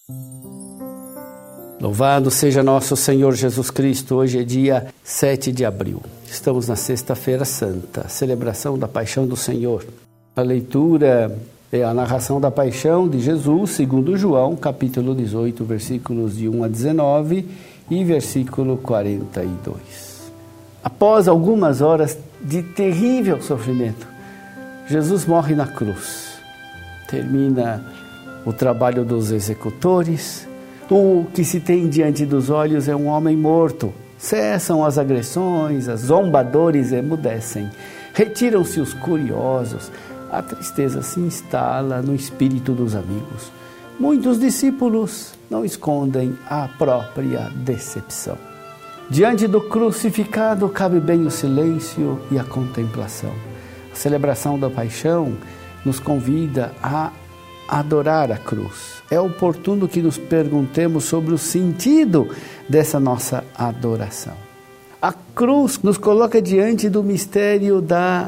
Louvado seja nosso Senhor Jesus Cristo. Hoje é dia 7 de abril. Estamos na Sexta-feira Santa, celebração da Paixão do Senhor. A leitura é a narração da Paixão de Jesus, segundo João, capítulo 18, versículos de 1 a 19 e versículo 42. Após algumas horas de terrível sofrimento, Jesus morre na cruz. Termina o trabalho dos executores. O que se tem diante dos olhos é um homem morto. Cessam as agressões, os zombadores emudecem. Retiram-se os curiosos. A tristeza se instala no espírito dos amigos. Muitos discípulos não escondem a própria decepção. Diante do crucificado cabe bem o silêncio e a contemplação. A celebração da paixão nos convida a adorar a cruz. É oportuno que nos perguntemos sobre o sentido dessa nossa adoração. A cruz nos coloca diante do mistério da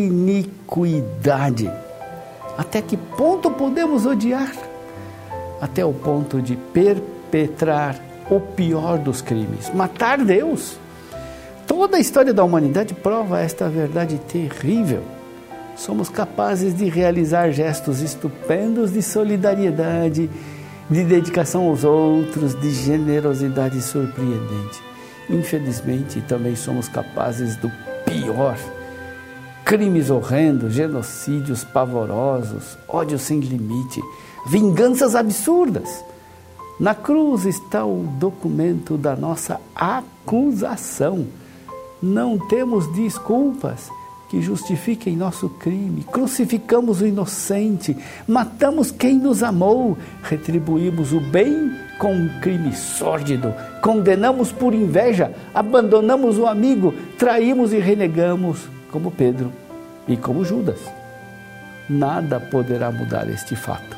iniquidade. Até que ponto podemos odiar? Até o ponto de perpetrar o pior dos crimes, matar Deus. Toda a história da humanidade prova esta verdade terrível. Somos capazes de realizar gestos estupendos de solidariedade, de dedicação aos outros, de generosidade surpreendente. Infelizmente, também somos capazes do pior. Crimes horrendos, genocídios pavorosos, ódio sem limite, vinganças absurdas. Na cruz está o documento da nossa acusação. Não temos desculpas que justifiquem nosso crime, crucificamos o inocente, matamos quem nos amou, retribuímos o bem com um crime sórdido, condenamos por inveja, abandonamos o amigo, traímos e renegamos, como Pedro e como Judas. Nada poderá mudar este fato,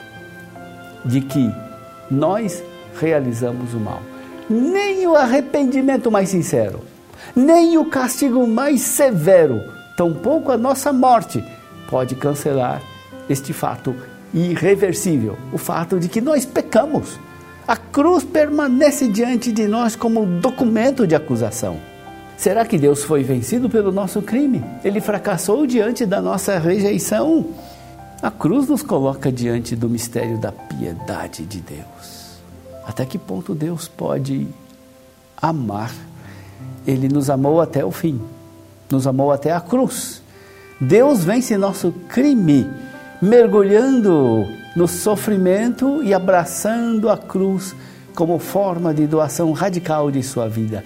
de que nós realizamos o mal. Nem o arrependimento mais sincero, nem o castigo mais severo, tampouco a nossa morte pode cancelar este fato irreversível, o fato de que nós pecamos. A cruz permanece diante de nós como um documento de acusação. Será que Deus foi vencido pelo nosso crime? Ele fracassou diante da nossa rejeição? A cruz nos coloca diante do mistério da piedade de Deus. Até que ponto Deus pode amar? Ele nos amou até o fim. Nos amou até a cruz. Deus vence nosso crime, mergulhando no sofrimento e abraçando a cruz como forma de doação radical de sua vida.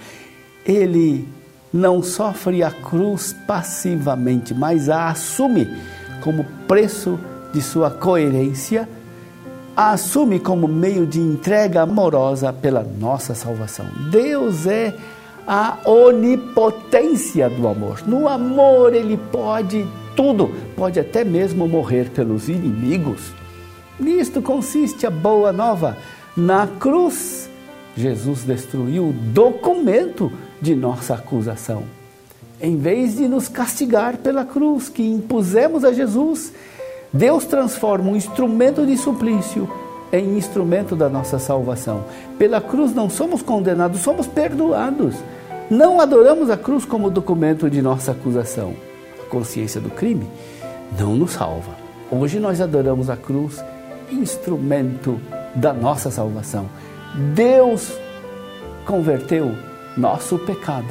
Ele não sofre a cruz passivamente, mas a assume como preço de sua coerência, a assume como meio de entrega amorosa pela nossa salvação. Deus é a onipotência do amor. No amor ele pode tudo, pode até mesmo morrer pelos inimigos. Nisto consiste a boa nova. Na cruz, Jesus destruiu o documento de nossa acusação. Em vez de nos castigar pela cruz que impusemos a Jesus, Deus transforma um instrumento de suplício em instrumento da nossa salvação. Pela cruz não somos condenados, somos perdoados. Não adoramos a cruz como documento de nossa acusação. A consciência do crime não nos salva. Hoje nós adoramos a cruz, instrumento da nossa salvação. Deus converteu nosso pecado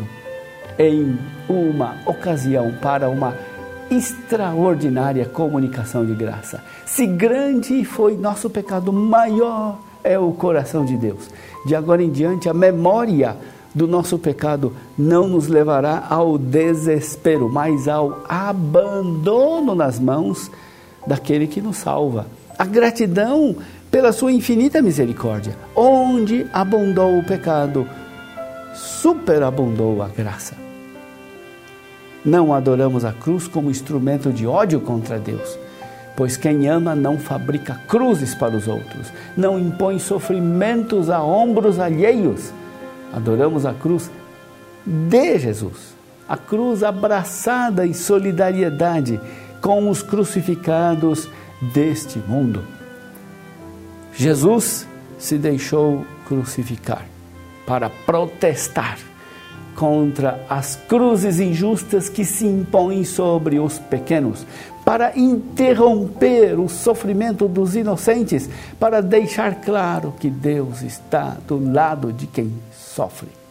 em uma ocasião para uma extraordinária comunicação de graça. Se grande foi nosso pecado, maior é o coração de Deus. De agora em diante, a memória do nosso pecado não nos levará ao desespero, mas ao abandono nas mãos daquele que nos salva. A gratidão pela sua infinita misericórdia. Onde abundou o pecado, superabundou a graça. Não adoramos a cruz como instrumento de ódio contra Deus, pois quem ama não fabrica cruzes para os outros, não impõe sofrimentos a ombros alheios. Adoramos a cruz de Jesus, a cruz abraçada em solidariedade com os crucificados deste mundo. Jesus se deixou crucificar para protestar contra as cruzes injustas que se impõem sobre os pequenos, para interromper o sofrimento dos inocentes, para deixar claro que Deus está do lado de quem sofre.